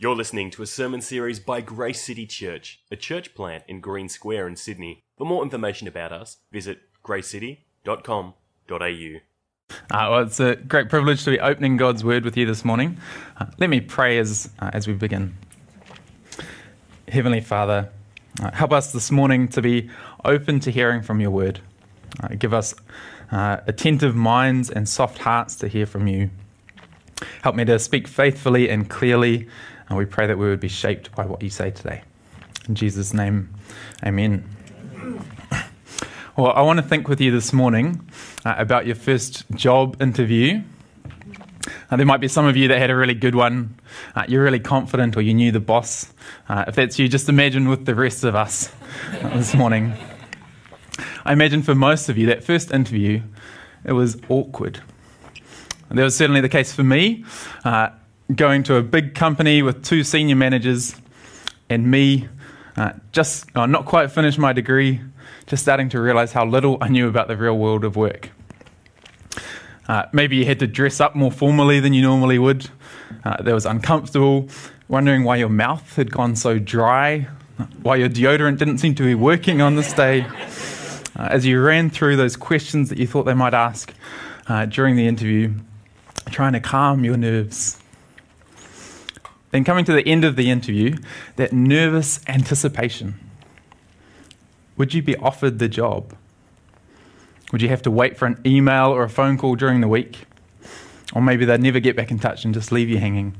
You're listening to a sermon series by Grace City Church, a church plant in Green Square in Sydney. For more information about us, visit gracecity.com.au. Well, it's a great privilege to be opening God's Word with you this morning. Let me pray as we begin. Heavenly Father, help us this morning to be open to hearing from your Word. Give us attentive minds and soft hearts to hear from you. Help me to speak faithfully and clearly, and we pray that we would be shaped by what you say today. In Jesus' name, amen. Well, I want to think with you this morning about your first job interview. There might be some of you that had a really good one. You're really confident, or you knew the boss. If that's you, just imagine with the rest of us this morning. I imagine for most of you, that first interview, it was awkward. That was certainly the case for me. Going to a big company with two senior managers and me just not quite finished my degree, just starting to realize how little I knew about the real world of work. Maybe you had to dress up more formally than you normally would. That was uncomfortable, wondering why your mouth had gone so dry, why your deodorant didn't seem to be working on this day. As you ran through those questions that you thought they might ask during the interview, trying to calm your nerves. Then coming to the end of the interview, that nervous anticipation. Would you be offered the job? Would you have to wait for an email or a phone call during the week? Or maybe they'd never get back in touch and just leave you hanging.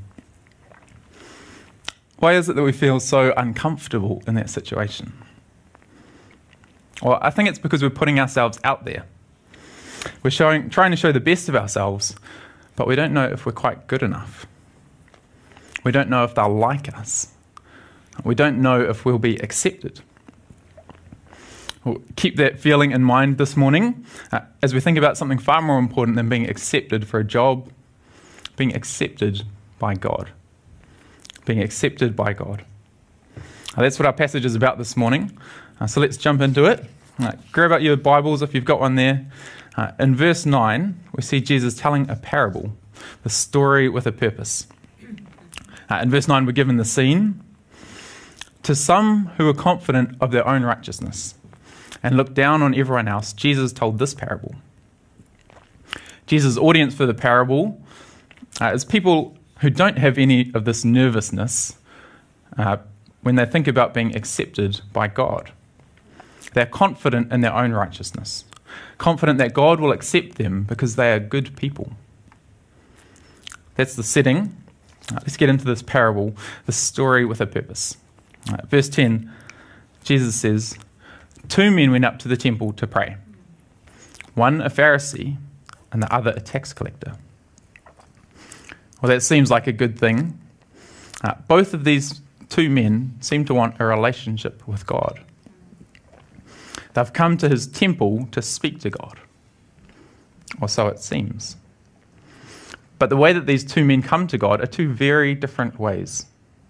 Why is it that we feel so uncomfortable in that situation? Well, I think it's because we're putting ourselves out there. We're trying to show the best of ourselves, but we don't know if we're quite good enough. We don't know if they'll like us. We don't know if we'll be accepted. We'll keep that feeling in mind this morning as we think about something far more important than being accepted for a job, being accepted by God. Being accepted by God. That's what our passage is about this morning. So let's jump into it. Grab out your Bibles if you've got one there. In verse 9, we see Jesus telling a parable, the story with a purpose. In verse 9, we're given the scene. To some who were confident of their own righteousness and looked down on everyone else, Jesus told this parable. Jesus' audience for the parable is people who don't have any of this nervousness when they think about being accepted by God. They're confident in their own righteousness, confident that God will accept them because they are good people. That's the setting. Let's get into this parable, the story with a purpose. Verse 10, Jesus says, 2 men went up to the temple to pray. One a Pharisee and the other a tax collector. Well, that seems like a good thing. Both of these 2 men seem to want a relationship with God. They've come to his temple to speak to God. Or so it seems. But the way that these 2 men come to God are 2 very different ways.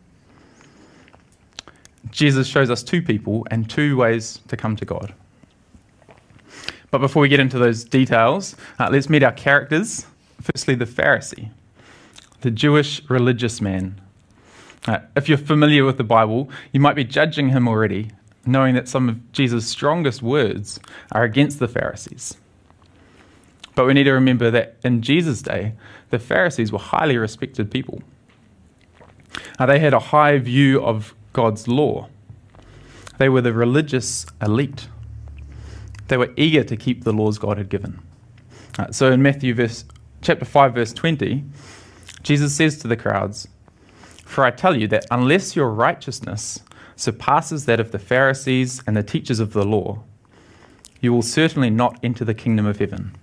Jesus shows us 2 people and 2 ways to come to God. But before we get into those details, let's meet our characters. Firstly, the Pharisee, the Jewish religious man. If you're familiar with the Bible, you might be judging him already, knowing that some of Jesus' strongest words are against the Pharisees. But we need to remember that in Jesus' day, the Pharisees were highly respected people. They had a high view of God's law. They were the religious elite. They were eager to keep the laws God had given. So in Matthew chapter 5, verse 20, Jesus says to the crowds, "For I tell you that unless your righteousness surpasses that of the Pharisees and the teachers of the law, you will certainly not enter the kingdom of heaven."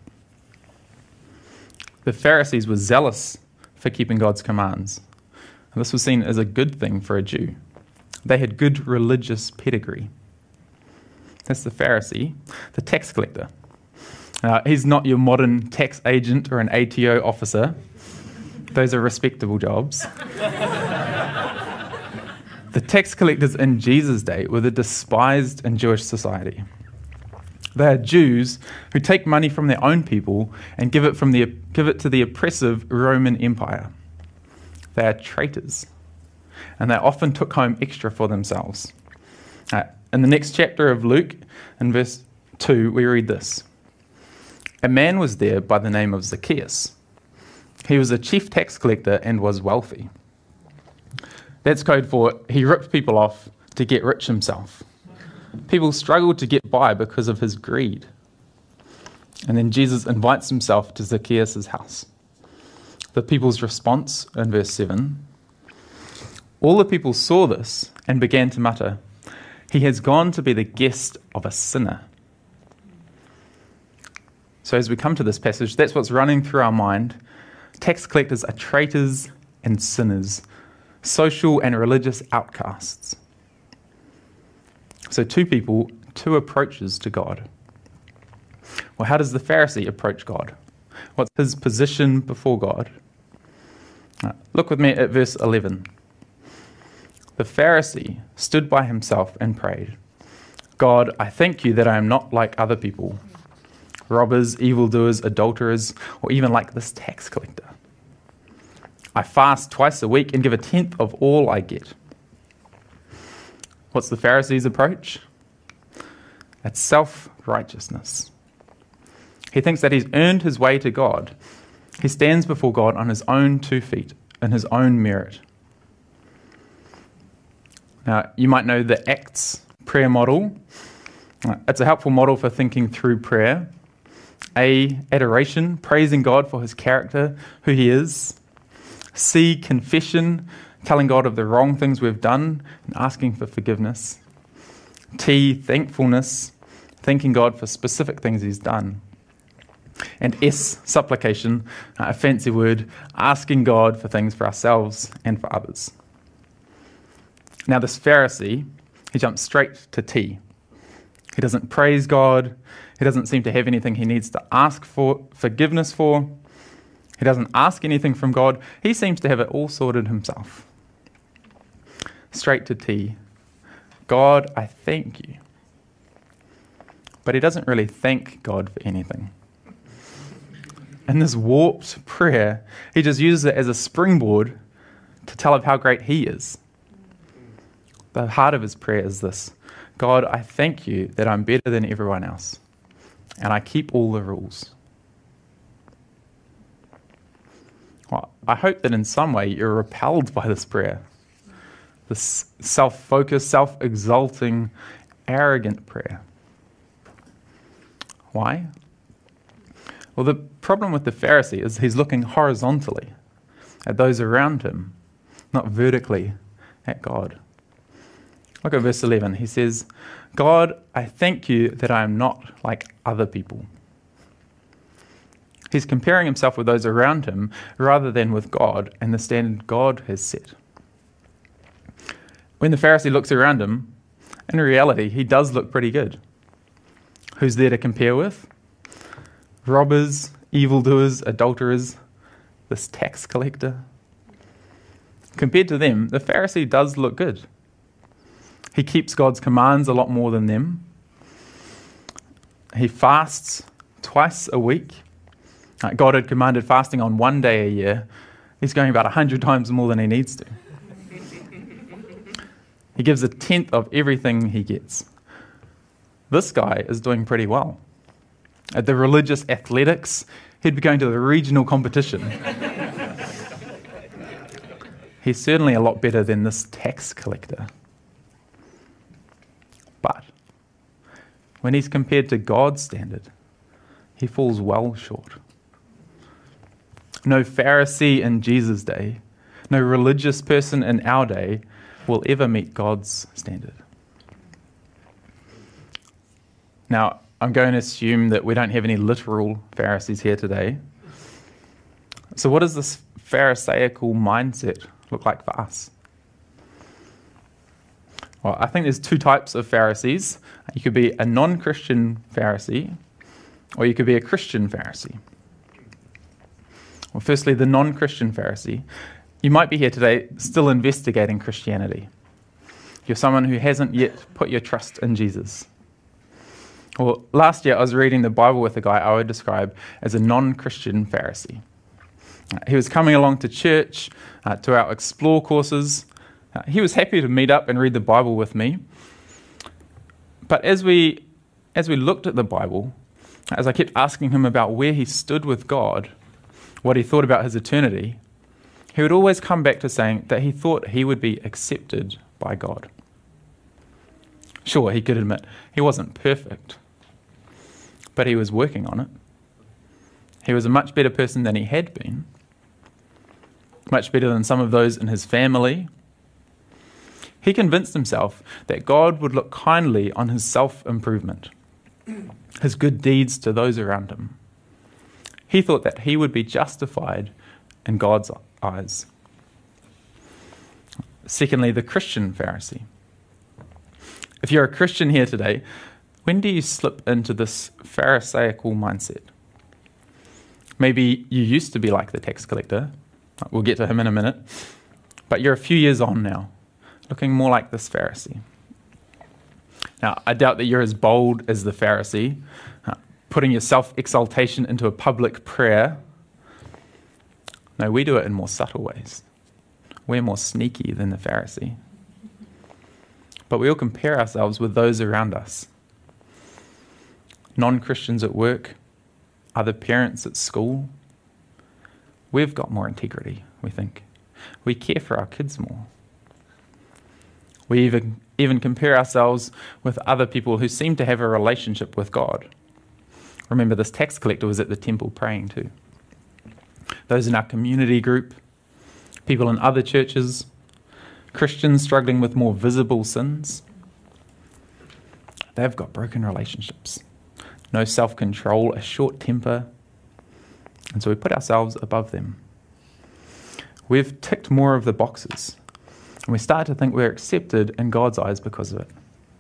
The Pharisees were zealous for keeping God's commands. And this was seen as a good thing for a Jew. They had good religious pedigree. That's the Pharisee. The tax collector. He's not your modern tax agent or an ATO officer. Those are respectable jobs. The tax collectors in Jesus' day were the despised in Jewish society. They are Jews who take money from their own people and give it to the oppressive Roman Empire. They are traitors. and they often took home extra for themselves. In the next chapter of Luke, in verse 2, we read this. A man was there by the name of Zacchaeus. He was a chief tax collector and was wealthy. That's code for he ripped people off to get rich himself. People struggled to get by because of his greed. And then Jesus invites himself to Zacchaeus' house. The people's response in verse 7, all the people saw this and began to mutter, he has gone to be the guest of a sinner. So as we come to this passage, that's what's running through our mind. Tax collectors are traitors and sinners, social and religious outcasts. So two people, two approaches to God. Well, how does the Pharisee approach God? What's his position before God? Look with me at verse 11. The Pharisee stood by himself and prayed, God, I thank you that I am not like other people, robbers, evildoers, adulterers, or even like this tax collector. I fast twice a week and give 1/10 of all I get. What's the Pharisee's approach? It's self-righteousness. He thinks that he's earned his way to God. He stands before God on his own 2 feet, in his own merit. Now, you might know the Acts prayer model. It's a helpful model for thinking through prayer. A, adoration, praising God for his character, who he is. C, confession, telling God of the wrong things we've done and asking for forgiveness. T, thankfulness, thanking God for specific things he's done. And S, supplication, a fancy word, asking God for things for ourselves and for others. Now this Pharisee, he jumps straight to T. He doesn't praise God. He doesn't seem to have anything he needs to ask for forgiveness for. He doesn't ask anything from God. He seems to have it all sorted himself. Straight to T. God, I thank you. But he doesn't really thank God for anything. In this warped prayer, he just uses it as a springboard to tell of how great he is. The heart of his prayer is this: God, I thank you that I'm better than everyone else, and I keep all the rules. Well, I hope that in some way you're repelled by this prayer, this self-focused, self-exalting, arrogant prayer. Why? Well, the problem with the Pharisee is he's looking horizontally at those around him, not vertically at God. Look at verse 11. He says, God, I thank you that I am not like other people. He's comparing himself with those around him rather than with God and the standard God has set. When the Pharisee looks around him, in reality, he does look pretty good. Who's there to compare with? Robbers, evildoers, adulterers, this tax collector. Compared to them, the Pharisee does look good. He keeps God's commands a lot more than them. He fasts twice a week. God had commanded fasting on 1 day a year. He's going about 100 times more than he needs to. He gives 1/10 of everything he gets. This guy is doing pretty well. At the religious athletics, he'd be going to the regional competition. He's certainly a lot better than this tax collector. But when he's compared to God's standard, he falls well short. No Pharisee in Jesus' day, no religious person in our day will ever meet God's standard. Now, I'm going to assume that we don't have any literal Pharisees here today. So what does this Pharisaical mindset look like for us? Well, I think there's 2 types of Pharisees. You could be a non-Christian Pharisee, or you could be a Christian Pharisee. Well, firstly, the non-Christian Pharisee. You might be here today still investigating Christianity. You're someone who hasn't yet put your trust in Jesus. Well, last year I was reading the Bible with a guy I would describe as a non-Christian Pharisee. He was coming along to church, to our Explore courses, He was happy to meet up and read the Bible with me. But as we looked at the Bible, as I kept asking him about where he stood with God, what he thought about his eternity, he would always come back to saying that he thought he would be accepted by God. Sure, he could admit he wasn't perfect, but he was working on it. He was a much better person than he had been, much better than some of those in his family. He convinced himself that God would look kindly on his self-improvement, his good deeds to those around him. He thought that he would be justified in God's eyes. Secondly, the Christian Pharisee. If you're a Christian here today, when do you slip into this Pharisaical mindset? Maybe you used to be like the tax collector. We'll get to him in a minute. But you're a few years on now, looking more like this Pharisee. Now, I doubt that you're as bold as the Pharisee, putting your self-exaltation into a public prayer. No, we do it in more subtle ways. We're more sneaky than the Pharisee. But we all compare ourselves with those around us. Non-Christians at work, other parents at school. We've got more integrity, we think. We care for our kids more. We even compare ourselves with other people who seem to have a relationship with God. Remember, this tax collector was at the temple praying too. Those in our community group, people in other churches, Christians struggling with more visible sins, they've got broken relationships, no self-control, a short temper, and so we put ourselves above them. We've ticked more of the boxes, and we start to think we're accepted in God's eyes because of it.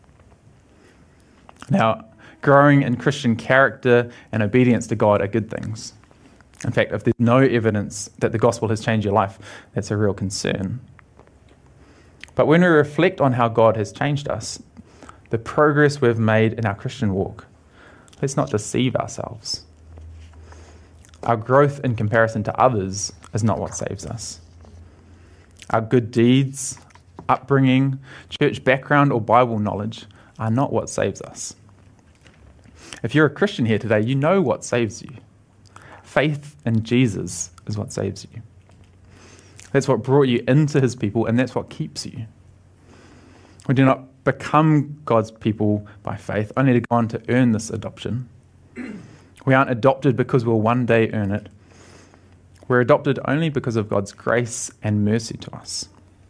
Now, growing in Christian character and obedience to God are good things. In fact, if there's no evidence that the gospel has changed your life, that's a real concern. But when we reflect on how God has changed us, the progress we've made in our Christian walk, let's not deceive ourselves. Our growth in comparison to others is not what saves us. Our good deeds, upbringing, church background, or Bible knowledge are not what saves us. If you're a Christian here today, you know what saves you. Faith in Jesus is what saves you. That's what brought you into his people, and that's what keeps you. We do not become God's people by faith, only to go on to earn this adoption. We aren't adopted because we'll one day earn it. We're adopted only because of God's grace and mercy to us.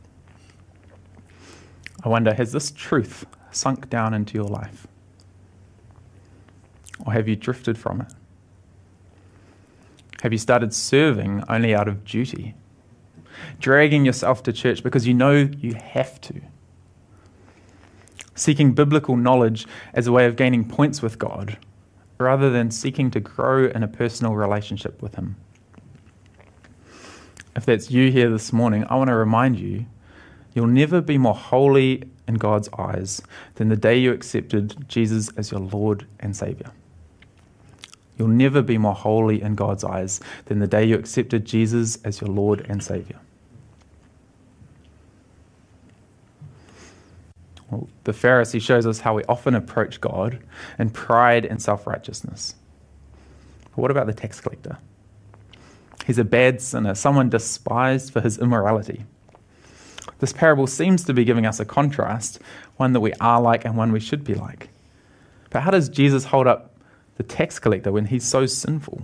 I wonder, has this truth sunk down into your life? Or have you drifted from it? Have you started serving only out of duty? Dragging yourself to church because you know you have to? Seeking biblical knowledge as a way of gaining points with God, rather than seeking to grow in a personal relationship with him? If that's you here this morning, I want to remind you, you'll never be more holy in God's eyes than the day you accepted Jesus as your Lord and Saviour. You'll never be more holy in God's eyes than the day you accepted Jesus as your Lord and Saviour. Well, the Pharisee shows us how we often approach God in pride and self-righteousness. But what about the tax collector? He's a bad sinner, someone despised for his immorality. This parable seems to be giving us a contrast, one that we are like and one we should be like. But how does Jesus hold up the tax collector when he's so sinful?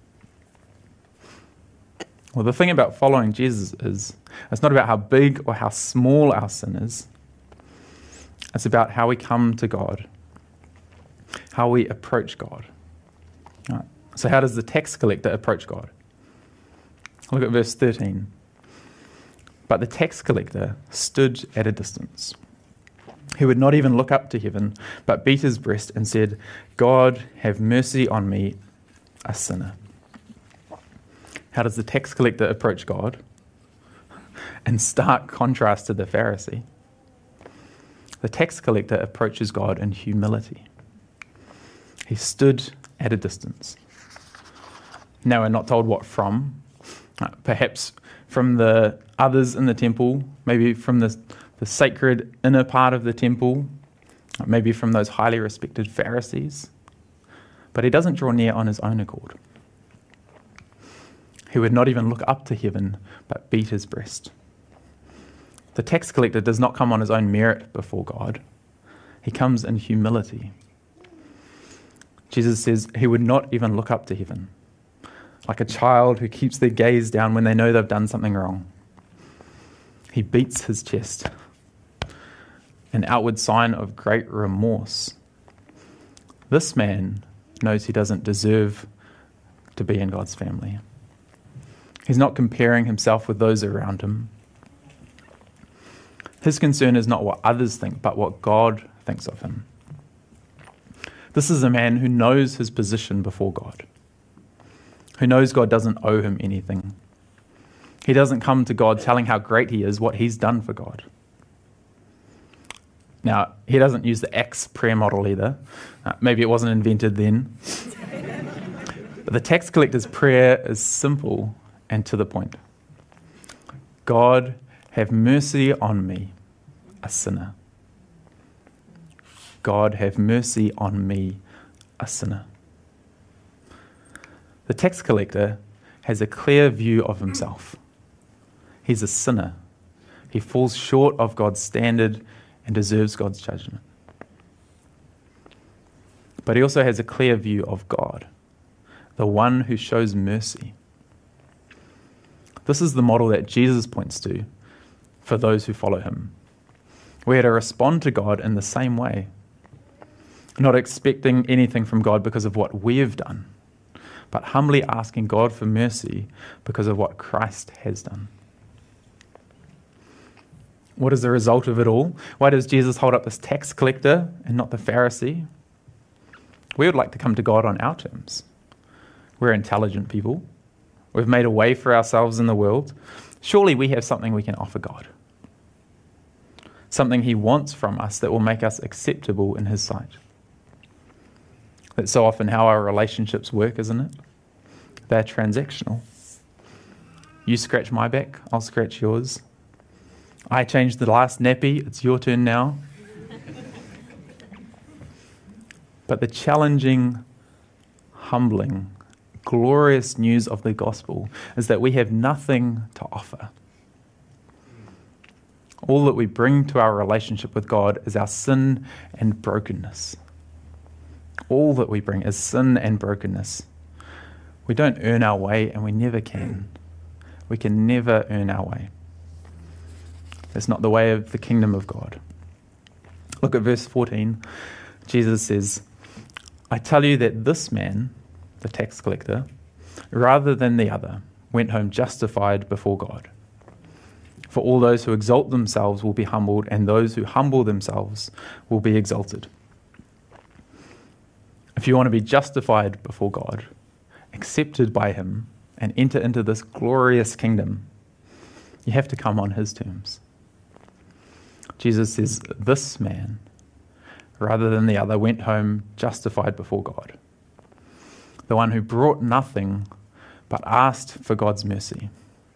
Well, the thing about following Jesus is, it's not about how big or how small our sin is. It's about how we come to God, how we approach God. All right. So how does the tax collector approach God? Look at verse 13. But the tax collector stood at a distance. He would not even look up to heaven, but beat his breast and said, God, have mercy on me, a sinner. How does the tax collector approach God? In stark contrast to the Pharisee, the tax collector approaches God in humility. He stood at a distance. Now we're not told what from, Perhaps from the others in the temple, maybe from the sacred inner part of the temple, maybe from those highly respected Pharisees. But he doesn't draw near on his own accord. He would not even look up to heaven, but beat his breast. The tax collector does not come on his own merit before God. He comes in humility. Jesus says he would not even look up to heaven, like a child who keeps their gaze down when they know they've done something wrong. He beats his chest, an outward sign of great remorse. This man knows he doesn't deserve to be in God's family. He's not comparing himself with those around him. His concern is not what others think, but what God thinks of him. This is a man who knows his position before God, who knows God doesn't owe him anything. He doesn't come to God telling how great he is, what he's done for God. Now, he doesn't use the Acts prayer model either. Maybe it wasn't invented then. But the tax collector's prayer is simple and to the point. God, have mercy on me, a sinner. God, have mercy on me, a sinner. The tax collector has a clear view of himself. He's a sinner. He falls short of God's standard and deserves God's judgment. But he also has a clear view of God, the one who shows mercy. This is the model that Jesus points to for those who follow him. We are to respond to God in the same way, not expecting anything from God because of what we have done, but humbly asking God for mercy because of what Christ has done. What is the result of it all? Why does Jesus hold up this tax collector and not the Pharisee? We would like to come to God on our terms. We're intelligent people. We've made a way for ourselves in the world. Surely we have something we can offer God. Something he wants from us that will make us acceptable in his sight. That's so often how our relationships work, isn't it? They're transactional. You scratch my back, I'll scratch yours. I changed the last nappy, it's your turn now. But the challenging, humbling, glorious news of the gospel is that we have nothing to offer. All that we bring to our relationship with God is our sin and brokenness. All that we bring is sin and brokenness. We don't earn our way, and we never can. We can never earn our way. It's not the way of the kingdom of God. Look at verse 14. Jesus says, I tell you that this man, the tax collector, rather than the other, went home justified before God. For all those who exalt themselves will be humbled, and those who humble themselves will be exalted. If you want to be justified before God, accepted by him, and enter into this glorious kingdom, you have to come on his terms. Jesus says, this man, rather than the other, went home justified before God. The one who brought nothing but asked for God's mercy,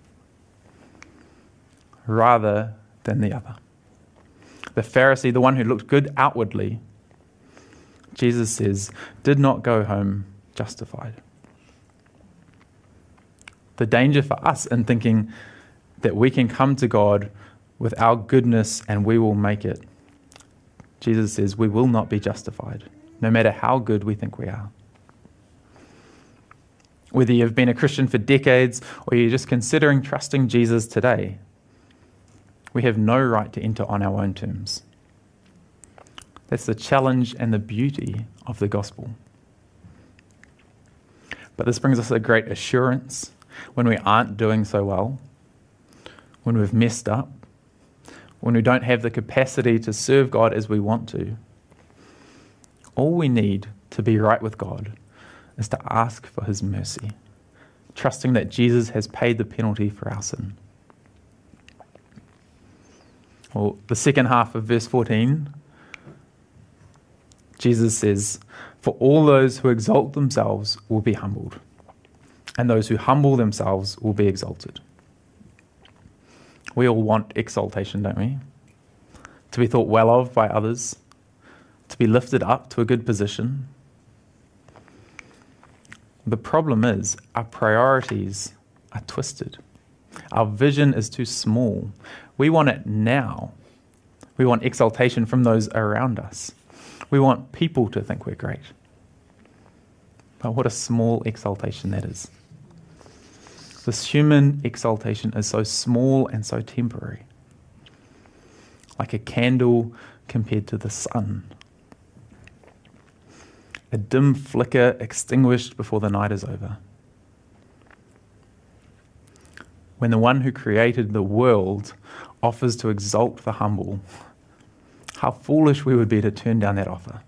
rather than the other. The Pharisee, the one who looked good outwardly, Jesus says, did not go home justified. The danger for us in thinking that we can come to God with our goodness and we will make it. Jesus says we will not be justified, no matter how good we think we are. Whether you've been a Christian for decades or you're just considering trusting Jesus today, we have no right to enter on our own terms. That's the challenge and the beauty of the gospel. But this brings us a great assurance when we aren't doing so well, when we've messed up, when we don't have the capacity to serve God as we want to. All we need to be right with God is to ask for his mercy, trusting that Jesus has paid the penalty for our sin. Well, the second half of verse 14, Jesus says, for all those who exalt themselves will be humbled, and those who humble themselves will be exalted. We all want exaltation, don't we? To be thought well of by others, to be lifted up to a good position. The problem is our priorities are twisted. Our vision is too small. We want it now. We want exaltation from those around us. We want people to think we're great. But what a small exaltation that is. This human exaltation is so small and so temporary, like a candle compared to the sun. A dim flicker extinguished before the night is over. When the one who created the world offers to exalt the humble, how foolish we would be to turn down that offer.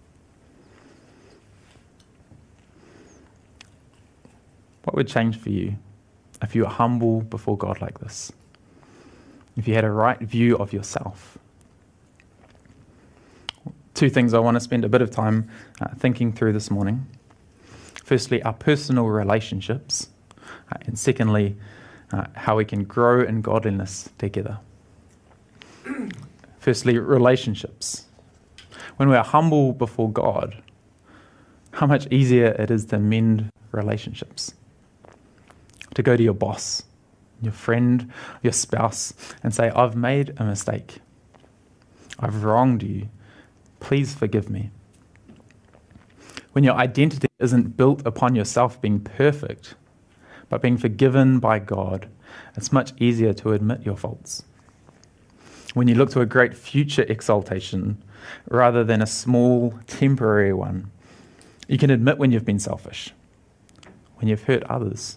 What would change for you if you were humble before God like this? If you had a right view of yourself? Two things I want to spend a bit of time thinking through this morning. Firstly, our personal relationships, and secondly, how we can grow in godliness together. Firstly, relationships. When we are humble before God, how much easier it is to mend relationships. To go to your boss, your friend, your spouse, and say, I've made a mistake. I've wronged you. Please forgive me. When your identity isn't built upon yourself being perfect, but being forgiven by God, it's much easier to admit your faults. When you look to a great future exaltation rather than a small temporary one, you can admit when you've been selfish, when you've hurt others.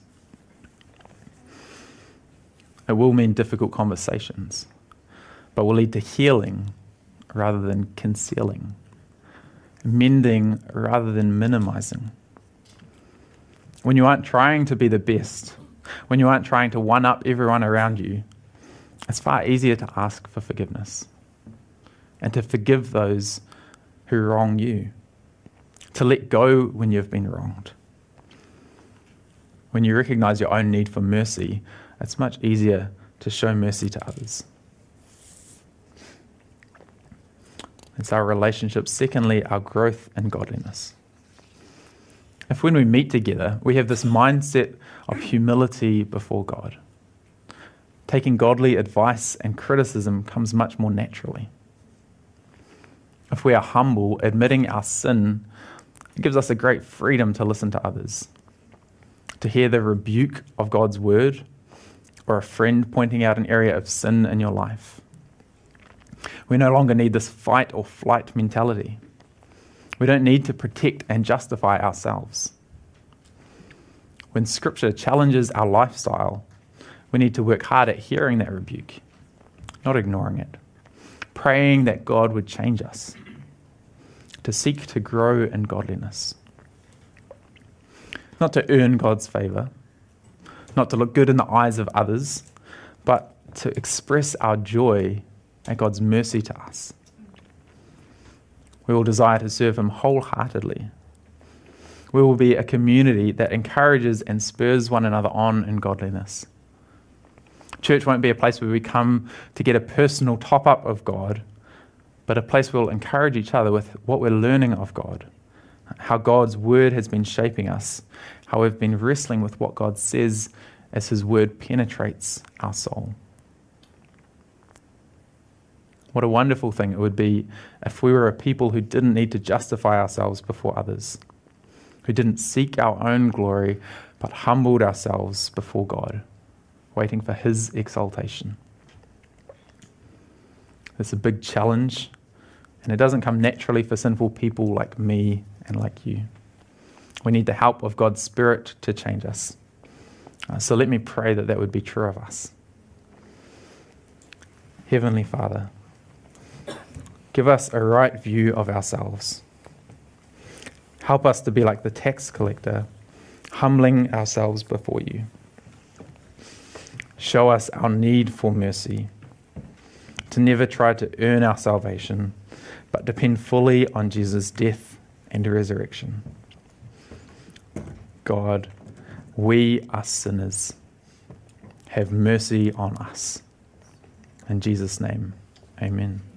It will mean difficult conversations, but will lead to healing rather than concealing, mending rather than minimizing. When you aren't trying to be the best, when you aren't trying to one-up everyone around you, it's far easier to ask for forgiveness and to forgive those who wrong you, to let go when you've been wronged. When you recognize your own need for mercy, it's much easier to show mercy to others. It's our relationships. Secondly, our growth in godliness. If when we meet together, we have this mindset of humility before God, taking godly advice and criticism comes much more naturally. If we are humble, admitting our sin, it gives us a great freedom to listen to others, to hear the rebuke of God's word, or a friend pointing out an area of sin in your life. We no longer need this fight or flight mentality. We don't need to protect and justify ourselves. When Scripture challenges our lifestyle, we need to work hard at hearing that rebuke, not ignoring it, praying that God would change us, to seek to grow in godliness. Not to earn God's favor, not to look good in the eyes of others, but to express our joy at God's mercy to us. We will desire to serve Him wholeheartedly. We will be a community that encourages and spurs one another on in godliness. Church won't be a place where we come to get a personal top-up of God, but a place where we'll encourage each other with what we're learning of God, how God's word has been shaping us, how we've been wrestling with what God says as His word penetrates our soul. What a wonderful thing it would be if we were a people who didn't need to justify ourselves before others, who didn't seek our own glory, but humbled ourselves before God, waiting for His exaltation. It's a big challenge, and it doesn't come naturally for sinful people like me and like you. We need the help of God's Spirit to change us. So let me pray that that would be true of us. Heavenly Father, give us a right view of ourselves. Help us to be like the tax collector, humbling ourselves before you. Show us our need for mercy, to never try to earn our salvation, but depend fully on Jesus' death and resurrection. God, We are sinners. Have mercy on us. In Jesus' name, amen.